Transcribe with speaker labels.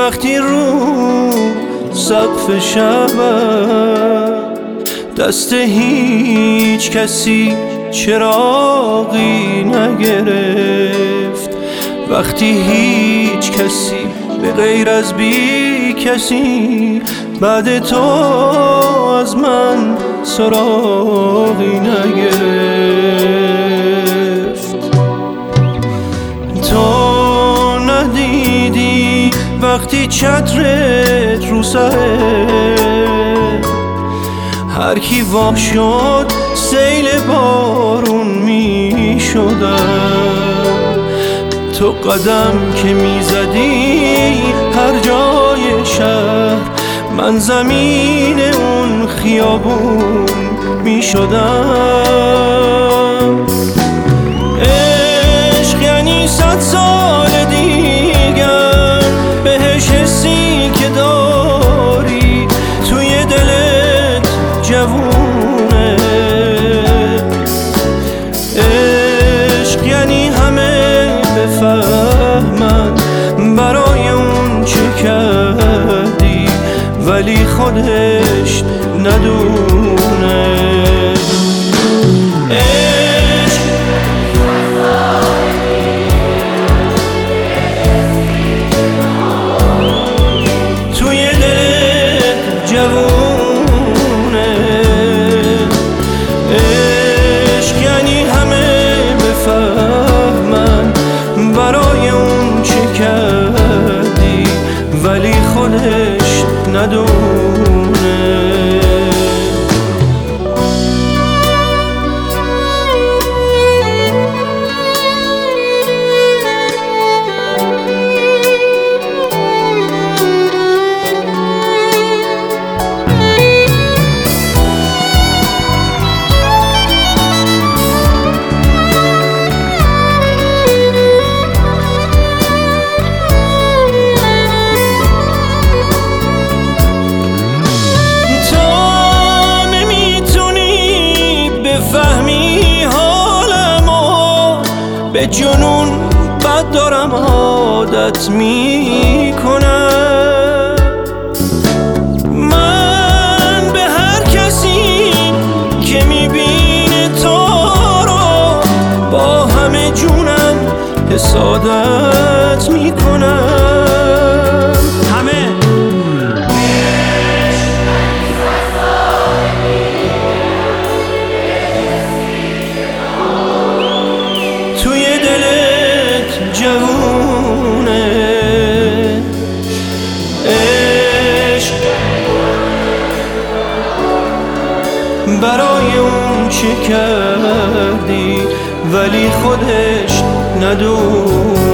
Speaker 1: وقتی رو سقف شبم دست هیچ کسی چراغی نگرفت، وقتی هیچ کسی به غیر از بی کسی بعد تو از من سراغی نگرفت. تو ندیدی وقتی چترت رو سره هر کی وا شد سیل بارون می شدم. تو قدم که می زدی هر جای شهر من زمین اون خیابون می شدم. عشق یعنی 100 سال دیگر بهش حسی که داری توی دلت جوونه. عشق یعنی همه بفهمن برای اون چه کردی ولی خودش ندونه. توی دلت جوونه. عشق یعنی همه بفهمن برای اون چه کردی ولی خودش ندونه. به جنون بد دارم عادت میکنم. من به هر کسی که میبینه تو رو با همه جونم حسادت میکنم. همه توی دلت جوونه. عشق برای اون چه کردی ولی خودش ندونه.